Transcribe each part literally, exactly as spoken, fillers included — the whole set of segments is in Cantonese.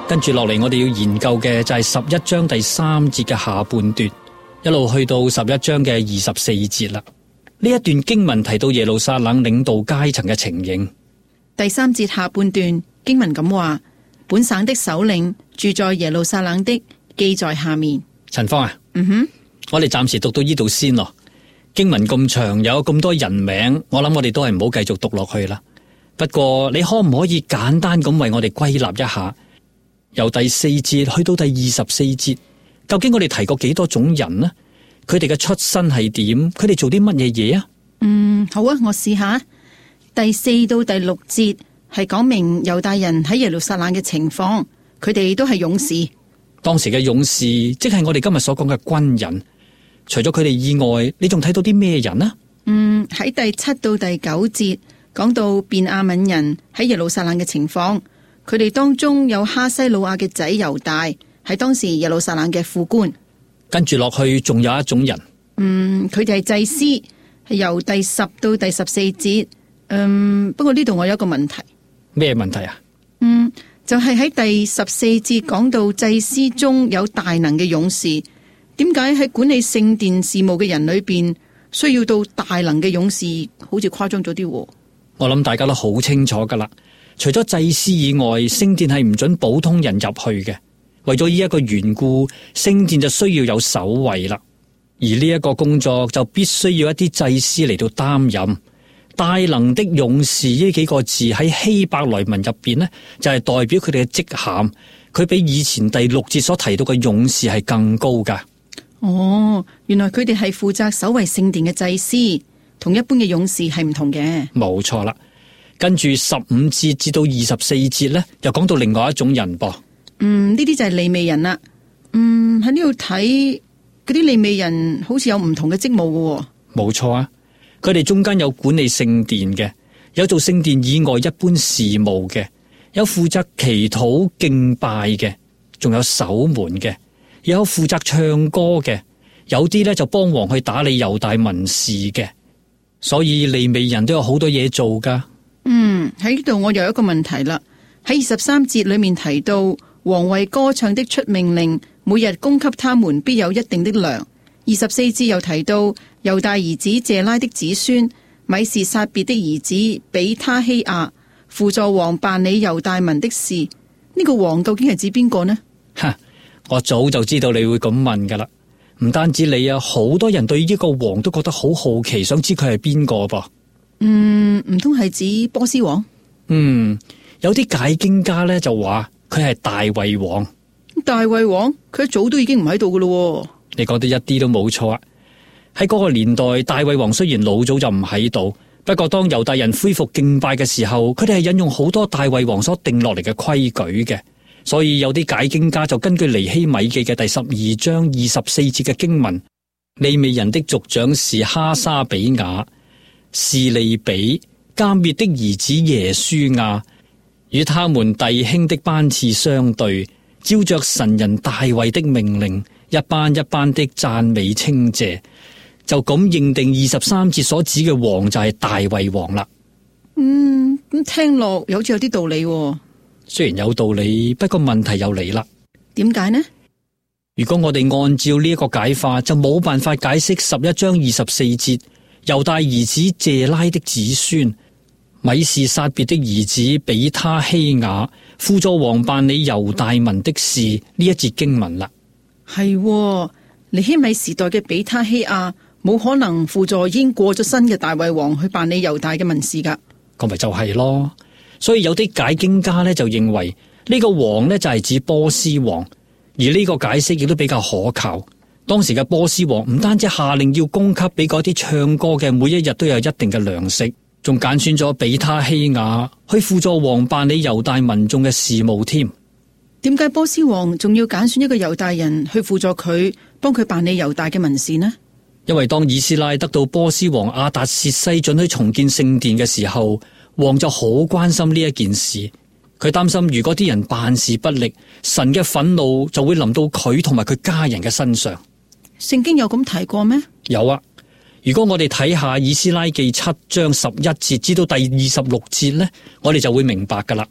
跟住落嚟，我哋要研究嘅就係十一章第三節嘅下半段，一路去到十一章嘅二十四節啦。呢一段經文提到耶路撒冷領導階層嘅情形。 第三節下半段經文咁話：本省的首領住在耶路撒冷的，記在下面。 陳芳啊， 嗯哼， 我哋暫時讀到呢度先咯。經文咁長，有咁多人名，我諗我哋都係唔好繼續讀落去啦。不過你可唔可以簡單咁為我哋歸納一下，由第四節去到第二十四節，究竟我哋提過幾多種人呢？佢哋嘅出身係點？佢哋做啲乜嘢嘢啊？ 嗯，好啊，我試下。第四到第六節係講明猶大人喺耶路撒冷嘅情況，佢哋都係勇士。 當時嘅勇士，即係我哋今日所講嘅軍人。除咗佢哋以外，你仲睇到啲咩人啊？ 嗯，喺第七到第九節講到便雅憫人喺耶路撒冷嘅情況，佢哋當中有哈西魯亞嘅仔猶大，係當時耶路撒冷嘅副官。 跟住落去，仲有一種人。 嗯，佢哋係祭司，係由第十到第十四節。嗯，不過呢度我有一個問題。 咩問題啊？ 嗯，就係喺第十四節講到祭司中有大能嘅勇士。點解喺管理聖殿事務嘅人裏邊需要到大能嘅勇士？好似誇張咗啲。 我諗大家都好清楚噶啦。除咗祭司以外，聖殿係唔准普通人入去嘅。為咗呢一個緣故，聖殿就需要有守衛啦。而呢一個工作就必須要一啲祭司嚟到擔任。大能的勇士呢幾個字喺希伯來文入邊呢，就係代表佢哋嘅職銜。佢比以前第六節所提到嘅勇士係更高噶。 哦，原來佢哋係負責守衛聖殿嘅祭司，同一般嘅勇士係唔同嘅。冇錯啦。跟住十五節至到二十四節呢，又講到另外一種人噃。 嗯，呢啲就係利未人啦。嗯，喺呢度睇嗰啲利未人好似有唔同嘅職務嘅。 冇錯啊，佢哋中間有管理聖殿嘅，有做聖殿以外一般事務嘅，有負責祈禱敬拜嘅，仲有守門嘅。有負責唱歌嘅，有啲咧就幫王去打理猶大民事嘅，所以利未人都有好多嘢做噶。 嗯，喺呢度我又有一個問題啦。喺二十三節裏面提到，王為歌唱的出命令，每日供給他們必有一定的糧。二十四節又提到猶大兒子謝拉的子孫米士撒別的兒子比他希亞輔助王辦理猶大民的事。呢、這個王究竟係指邊個呢？ 哈！我早就知道你會咁問噶啦，唔單止你啊，好多人對呢個王都覺得好好奇，想知佢係邊個噃。 嗯，唔通係指波斯王？ 嗯，有啲解經家咧就話佢係大衛王。 大衛王佢一早都已經唔喺度噶咯。 你講得一啲都冇錯啊！喺嗰個年代，大衛王雖然老早就唔喺度，不過當猶大人恢復敬拜嘅時候，佢哋係引用好多大衛王所定落嚟嘅規矩嘅。所以有啲解經家就根據尼希米記嘅第十二章二十四節嘅經文，利未人的族長是哈沙比雅、示利比、迦滅的兒子耶書亞，與他們弟兄的班次相對，照着神人大衛的命令，一班一班的讚美稱謝，就咁認定二十三節所指嘅王就係大衛王啦。 嗯，咁聽落好似有啲道理喎。 雖然有道理，不過問題又嚟啦。 點解呢？ 如果我哋按照呢一個解法，就冇辦法解釋十一章二十四節猶大兒子謝拉的子孫米士撒別的兒子比他希亞輔助王辦理猶大民的事呢一節經文啦。 係喎，尼希米時代嘅比他希亞冇可能輔助已經過咗身嘅大衛王去辦理猶大嘅民事噶。 咁咪就係咯。所以有啲解經家咧就認為呢個王呢就係指波斯王，而呢個解釋亦都比較可靠。當時嘅波斯王唔單止下令要供給俾嗰啲唱歌嘅，每一日都有一定嘅糧食，仲揀選咗比他希雅去輔助王辦理猶大民眾嘅事務添。 點解波斯王仲要揀選一個猶大人去輔助佢，幫佢辦理猶大嘅民事呢？ 因為當以斯拉得到波斯王亞達薛西准許重建聖殿嘅時候，王就好關心呢一件事，佢擔心如果啲人辦事不力，神嘅憤怒就會臨到佢同埋佢家人嘅身上。 聖經有咁提過咩？ 有啊，如果我哋睇下以斯拉記七章十一節至到第二十六節呢，我哋就會明白噶啦。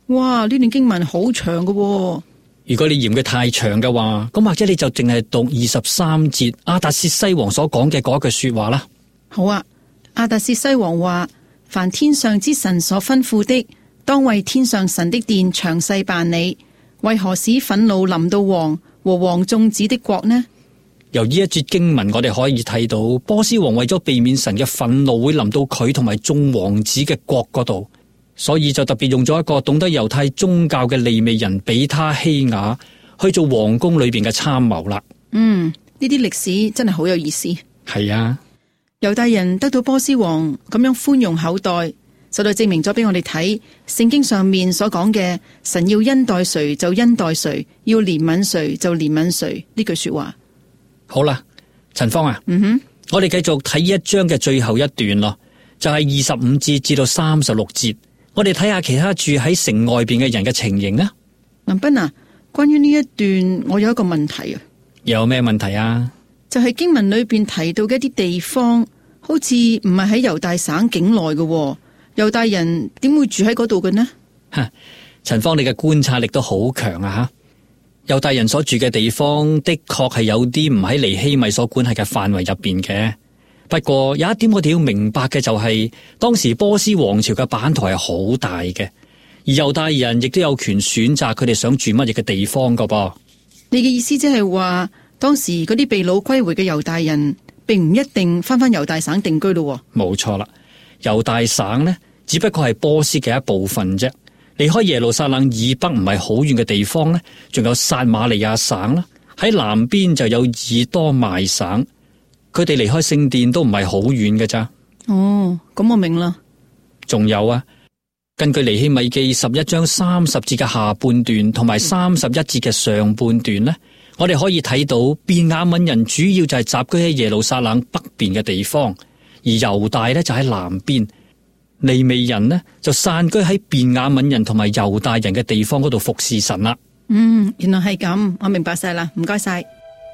哇！呢段經文好長㗎喎。 如果你嫌佢太長嘅話，咁或者你就淨係讀二十三節亞達薛西王所講嘅嗰句說話啦。 好啊，亞達薛西王話：凡天上之神所吩咐的，當為天上神的殿詳細辦理。為何使憤怒臨到王和王眾子的國呢？ 由呢一節經文，我哋可以睇到波斯王為咗避免神嘅憤怒會臨到佢同埋眾王子嘅國嗰度，所以就特別用咗一個懂得猶太宗教嘅利未人比他希雅去做皇宮裏邊嘅參謀啦。 嗯，呢啲歷史真係好有意思。 係啊， 猶大人得到波斯王咁樣寬容厚待，實在證明咗俾我哋睇聖經上面所講嘅神要恩待誰就恩待誰，要憐憫誰就憐憫誰呢句說話。 好啦，陳芳啊， 嗯哼， 我哋繼續睇一章嘅最後一段咯，就係二十五節至到三十六節，我哋睇下其他住喺城外邊嘅人嘅情形啊。 林斌啊，關於呢一段我有一個問題啊。 有咩問題啊？ 就係經文裏邊提到嘅一啲地方，好似唔係喺猶大省境內嘅，猶大人點會住喺嗰度嘅呢？ 哈，陳芳，你嘅觀察力都好強啊！吓。猶大人所住嘅地方的確係有啲唔喺尼希米所管轄嘅範圍入邊嘅，不過有一點我哋要明白嘅就係、是，當時波斯王朝嘅版圖係好大嘅，而猶大人亦都有權選擇佢哋想住乜嘢嘅地方噶噃。 你嘅意思即係話，當時嗰啲被擄歸回嘅猶大人，並唔一定翻返猶大省定居咯。 冇錯啦，猶大省呢，只不過係波斯嘅一部分啫。離開耶路撒冷以北唔係好遠嘅地方呢，仲有撒瑪利亞省啦，喺南邊就有以多麥省，佢哋離開聖殿都唔係好遠嘅咋。 哦，咁我明啦。 仲有啊，根據尼希米記十一章三十節嘅下半段同埋三十一節嘅上半段呢，我哋可以睇到便雅憫人主要就係集居喺耶路撒冷北邊嘅地方，而猶大呢就喺南邊。利未人呢就散居喺便雅憫人同埋猶大人嘅地方嗰度服侍神啦。 嗯，原來係咁，我明白晒啦，唔該晒。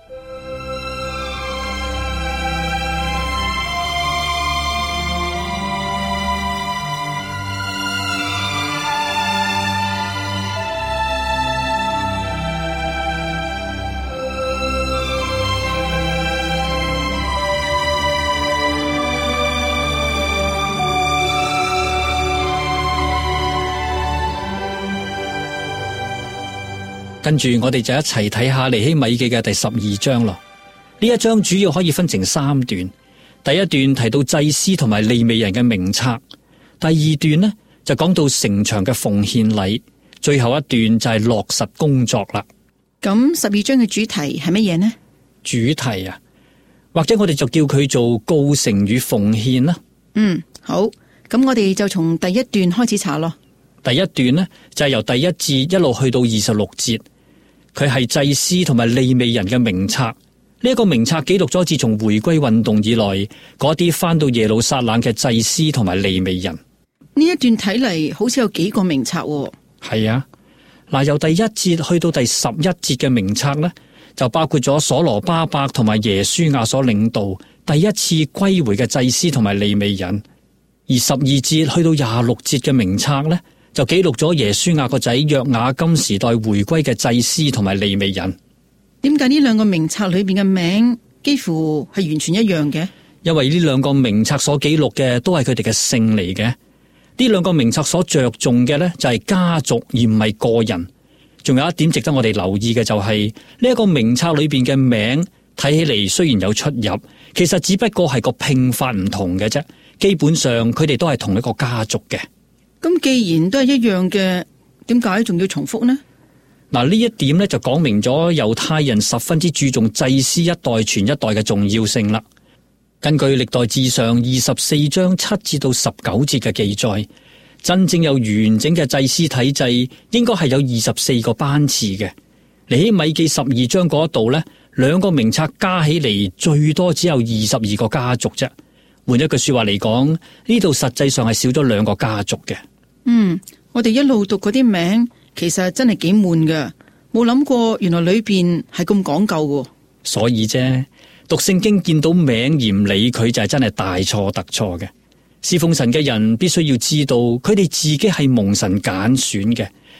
跟住我哋就一齊睇下尼希米記嘅第十二章咯。呢一章主要可以分成三段，第一段提到祭司同埋利未人嘅名冊，第二段呢就講到城牆嘅奉獻禮，最後一段就係落實工作啦。 咁十二章嘅主題係乜嘢呢？ 主題啊，或者我哋就叫佢做告成與奉獻啦。 嗯，好，咁我哋就從第一段開始查咯。 第一段呢就係由第一節一路去到二十六節。佢係祭司同埋利未人嘅名冊，呢、這、一個名冊記錄咗自從回歸運動以來嗰啲翻到耶路撒冷嘅祭司同埋利未人。 呢一段睇嚟好似有幾個名冊喎。 係啊，嗱，由第一節去到第十一節嘅名冊呢，就包括咗所羅巴伯同埋耶書亞所領導第一次歸回嘅祭司同埋利未人，而十二節去到廿六節嘅名冊呢，就記錄咗耶書亞個仔約雅金時代回歸嘅祭司同埋利未人。 點解呢兩個名冊裏邊嘅名幾乎係完全一樣嘅？ 因為呢兩個名冊所記錄嘅都係佢哋嘅姓嚟嘅。呢兩個名冊所着重嘅呢，就係家族而唔係個人。仲有一點值得我哋留意嘅就係呢一個名冊裏邊嘅名睇起嚟雖然有出入，其實只不過係個拼法唔同嘅啫。基本上佢哋都係同一個家族嘅。 咁既然都係一樣嘅，點解仲要重複呢？ 嗱，呢一點咧就講明咗猶太人十分之注重祭司一代傳一代嘅重要性啦。根據歷代志上二十四章七至到十九節嘅記載，真正有完整嘅祭司體制，應該係有二十四個班次嘅。尼希米記十二章嗰度呢，兩個名冊加起嚟最多只有二十二個家族啫。換一句說話嚟講，呢度實際上係少咗兩個家族嘅。 嗯，我哋一路讀嗰啲名，其實真係幾悶㗎，冇諗過原來裏邊係咁講究㗎。 所以啫，讀聖經見到名而唔理佢就係真係大錯特錯嘅。侍奉神嘅人必須要知道，佢哋自己係蒙神揀選嘅，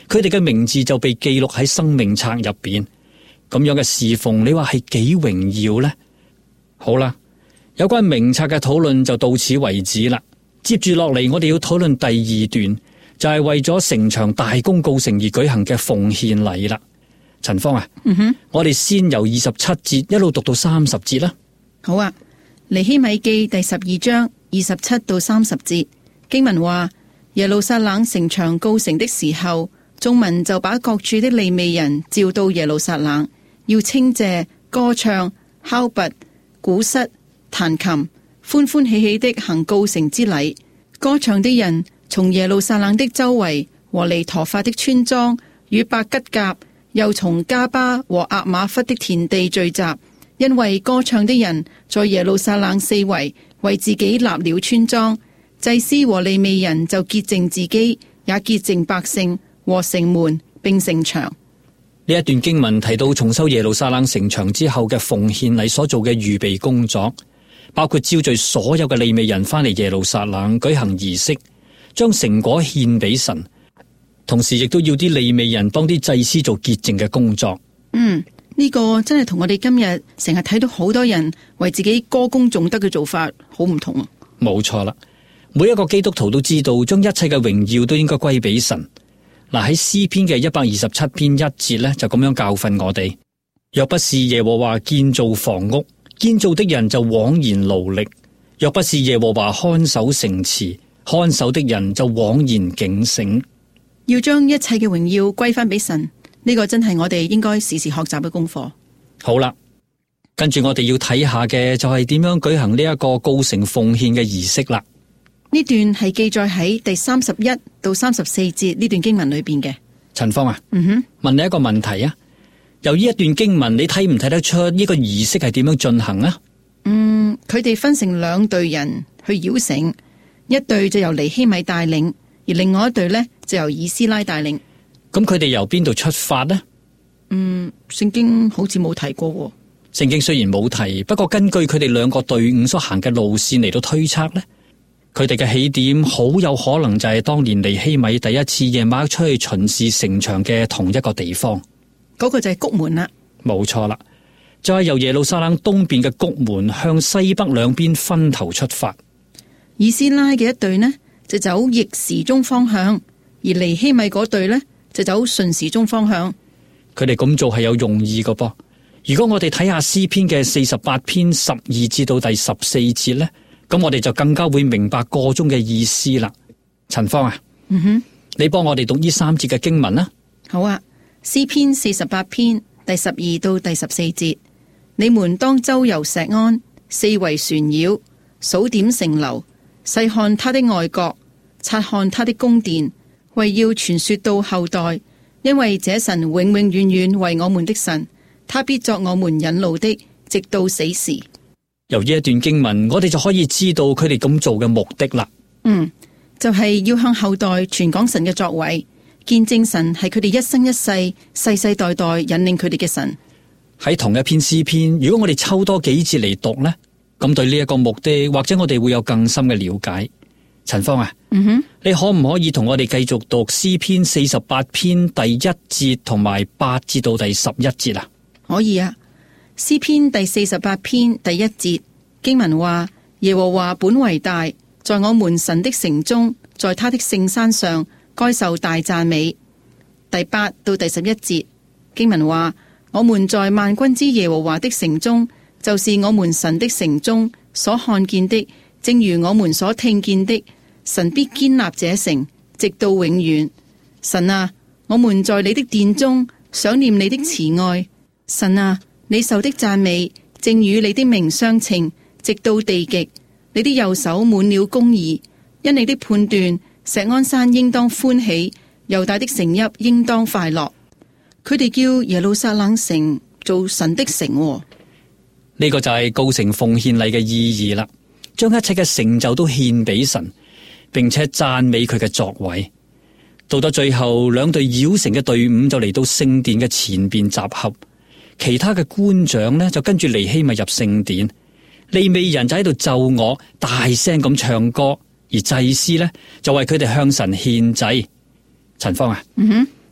佢哋嘅名字就被記錄喺生命冊入邊。咁樣嘅侍奉，你話係幾榮耀呢？好啦，有關名冊嘅討論就到此為止啦。接住落嚟，我哋要討論第二段，就係為咗城牆大功告成而舉行嘅奉獻禮啦。陳芳啊， 嗯哼， 我哋先由二十七節一路讀到三十節啦。 好啊，尼希米記第十二章二十七到三十節經文話：耶路撒冷城牆告成的時候，眾民就把各處的利未人召到耶路撒冷，要稱謝、歌唱、敲鈸、鼓瑟、彈琴，歡歡喜喜的行告成之禮。歌唱的人從耶路撒冷的周圍和尼陀法的村莊與伯吉甲，又從加巴和亞瑪弗的田地聚集，因為歌唱的人在耶路撒冷四圍為自己立了村莊。祭司和利未人就潔淨自己，也潔淨百姓和城門並城牆。 呢一段經文提到重修耶路撒冷城牆之後嘅奉獻禮所做嘅預備工作，包括召集所有嘅利未人返嚟耶路撒冷舉行儀式，將成果獻俾神。同時亦都要啲利未人幫啲祭司做潔淨嘅工作。 嗯，呢個真係同我哋今日成日睇到好多人為自己歌功頌德嘅做法好唔同啊。 冇錯啦，每一個基督徒都知道，將一切嘅榮耀都應該歸俾神。嗱，喺詩篇嘅一百二十七篇一節呢，就咁樣教訓我哋：若不是耶和華建造房屋，建造的人就枉然勞力；若不是耶和華看守城池，看守的人就枉然警醒。 要將一切嘅榮耀歸翻俾神，呢個真係我哋應該時時學習嘅功課。 好啦，跟住我哋要睇下嘅就係點樣舉行呢一個告成奉獻嘅儀式啦。 呢段係記載喺第三十一到三十四節呢段經文裏邊嘅。 陳芳啊， 嗯哼， 問你一個問題啊，由呢一段經文，你睇唔睇得出呢個儀式係點樣進行啊？ 嗯，佢哋分成兩隊人去繞城，一隊就由尼希米帶領，而另外一隊呢就由以斯拉帶領。 咁佢哋由邊度出發呢？ 嗯，聖經好似冇提過喎。 聖經雖然冇提，不過根據佢哋兩個隊伍所行嘅路線嚟到推測呢，佢哋嘅起點好有可能就係當年尼希米第一次夜晚出去巡視城牆嘅同一個地方。 嗰個就係谷門啦。 冇錯啦，就係由耶路撒冷東邊嘅谷門向西北兩邊分頭出發。 以斯拉嘅一隊呢就走逆時鐘方向，而尼希米嗰隊呢就走順時鐘方向。 佢哋咁做係有用意嘅噃。如果我哋睇下詩篇嘅四十八篇十二至到第十四節呢，咁我哋就更加會明白個中嘅意思啦。陳芳啊， 嗯哼， 你幫我哋讀呢三節嘅經文啦。 好啊，詩篇四十八篇第十二到第十四節，你們當周遊錫安，四圍旋繞，數點城樓，細看他的外郭，察看他的宮殿，為要傳說到後代，因為這神永永遠遠為我們的神，他必作我們引路的，直到死時。 由呢一段經文，我哋就可以知道佢哋咁做嘅目的啦。 嗯，就係、是、要向後代傳講神嘅作為，見證神係佢哋一生一世、世世代代引領佢哋嘅神。 喺同一篇詩篇，如果我哋抽多幾節嚟讀呢，咁對呢一個目的，或者我哋會有更深嘅了解。陳芳啊， 嗯哼， 你可唔可以同我哋繼續讀詩篇四十八篇第一節同埋八節到第十一節啊？ 可以啊。詩篇第四十八篇第一節經文話：耶和華本為大，在我們神的城中，在他的聖山上，該受大讚美。第八到第十一節經文話：我們在萬軍之耶和華的城中，就是我們神的城中所看見的，正如我們所聽見的，神必堅立這城，直到永遠。神啊，我們在你的殿中想念你的慈愛。神啊，你受的讚美正與你的名相稱，直到地極。你的右手滿了公義，因你的判斷，錫安山應當歡喜，猶大的城邑應當快樂。佢哋叫耶路撒冷城做神的城。 呢個就係告成奉獻禮嘅意義啦，將一切嘅成就都獻俾神，並且讚美佢嘅作為。到咗最後，兩隊繞城嘅隊伍就嚟到聖殿嘅前邊集合。其他嘅官長呢，就跟住尼希米入聖殿，利未人就喺度奏樂，大聲咁唱歌，而祭司呢，就為佢哋向神獻祭。陳芳啊， 嗯哼，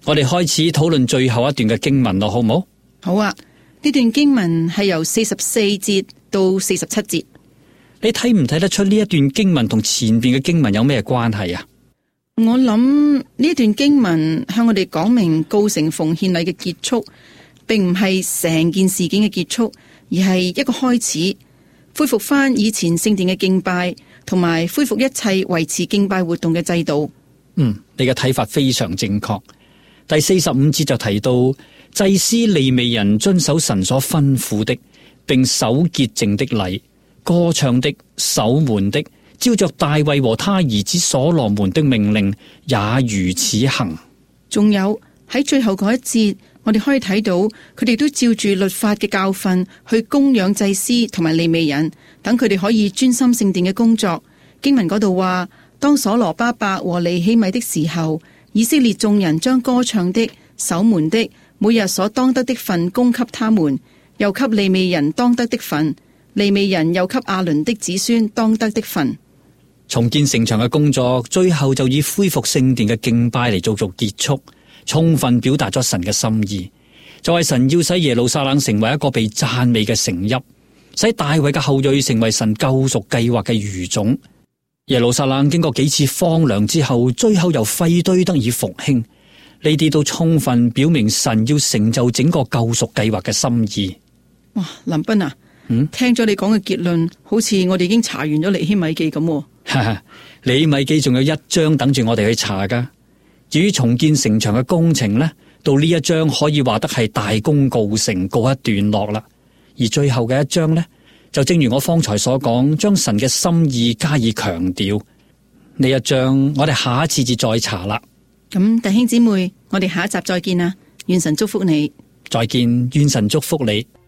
我哋開始討論最後一段嘅經文咯，好唔好？ 好啊，呢段經文係由四十四節到四十七節。 你睇唔睇得出呢一段經文同前邊嘅經文有咩關係啊？ 我諗呢段經文向我哋講明告成奉獻禮嘅結束，並唔係成件事件嘅結束，而係一個開始，恢復翻以前聖殿嘅敬拜，同埋恢復一切維持敬拜活動嘅制度。 嗯，你嘅睇法非常正確。第四十五節就提到，祭司利未人遵守神所吩咐的，並守潔淨的禮，歌唱的、守門的，照着大衛和他兒子所羅門的命令，也如此行。 仲有喺最後嗰一節，我哋可以睇到佢哋都照住律法嘅教訓去供養祭司同埋利未人，等佢哋可以專心聖殿嘅工作。經文嗰度話，當所羅巴伯和尼希米的時候，以色列眾人將歌唱的、守門的每日所當得的份供給他們，又給利未人當得的份，利未人又給亞倫的子孫當得的份。 重建城牆嘅工作，最後就以恢復聖殿嘅敬拜嚟做做結束，充分表達咗神嘅心意，就係神要使耶路撒冷成為一個被讚美嘅城邑，使大衛嘅後裔成為神救贖計劃嘅餘種。耶路撒冷經過幾次荒涼之後，最後由廢堆得以復興，呢啲都充分表明神要成就整個救贖計劃嘅心意。 哇，林彬啊，嗯，聽咗你講嘅結論，好似我哋已經查完咗尼希米記咁。 哈哈，尼希米記仲有一章等住我哋去查噶。至於重建城牆嘅工程呢，到呢一章可以話得係大功告成，告一段落啦。而最後嘅一章呢，就正如我方才所講，將神嘅心意加以強調。呢一章我哋下一次至再查啦。 咁弟兄姊妹，我哋下一集再見啦，願神祝福你。 再見，願神祝福你。